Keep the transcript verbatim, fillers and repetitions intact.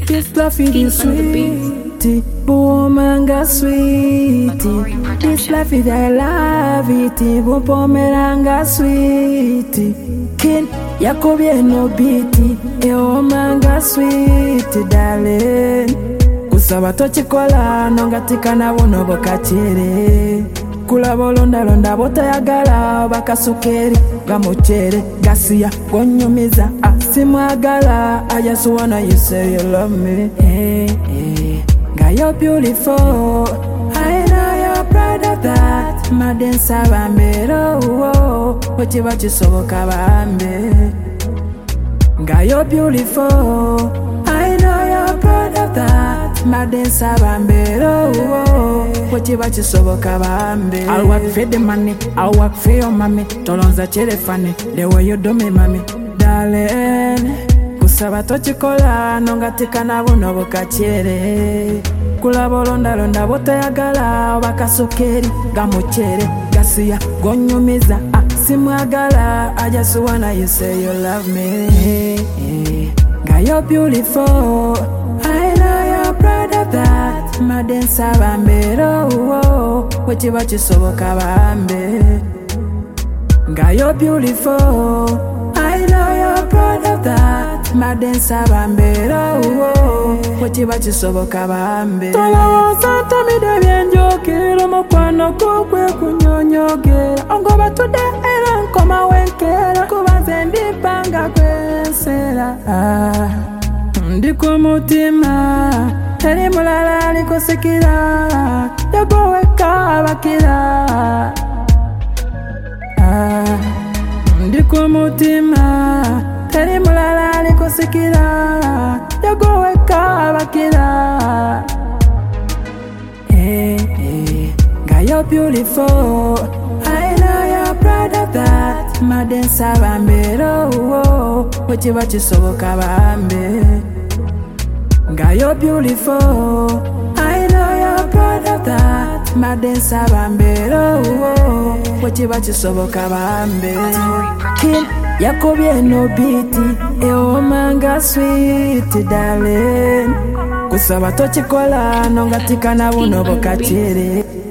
This life is sweet, Bumanga sweet. This life is I love it, Bupomeranga sweet. Kin Yakobie no beat, Eomanga sweet, darling. Kusaba tochikola, nongatika na bono bokachere. Kula bolonda londa botayagala, bakasukeri, gamuchere, gasia, gonyumiza, asimwagala. I just wanna you say you love me. Hey, hey, girl, you're beautiful. I know you're proud of that. Madensa bambero, oh, wachi wachi soboka bambe. Girl, you're beautiful. I know you're proud of that. Madensa bambero, oh, wachi wachi soboka bambe. I'll work for the money, I'll work for your mommy. Tolonza chere funny, the way you do me, mommy, darling. Kusaba tochikola, nongatika na bono bokachere. Kula bolonda londa botayagala, bakasukeri, gamuchere, gasia, gonyumiza, asimwagala. I just wanna you say you love me. Hey, hey. Girl, you're beautiful. I know you're proud of that. Madensa bambero, oh, wachi wachi soboka bambe. Girl, you're beautiful. I know you're proud of that. Madensa bambero, oh, wachi wachi soboka bambe. Tola santa mi de bien jokero mokwano kokwe kunyonyogera. Ongo batude era nkoma wenkera. Kubanze ndipanga kwensera. Ah, ndiko mutima teri mulala likosikira. Yagoweka abakira. Ah, ndiko mutima teri mulala likosikira. Yagoweka abakira. Hey, hey, girl, you're beautiful. I know you're proud of that. Madensa bambero, oh, wachi wachi soboka bambe. Girl, you're beautiful. I know you're proud of that. Madensa bambero, oh, wachi wachi soboka bambe. Kin Yakobie no beat, Eomanga sweet, darling. Kusaba tochikola, nongatika na bono bokachere.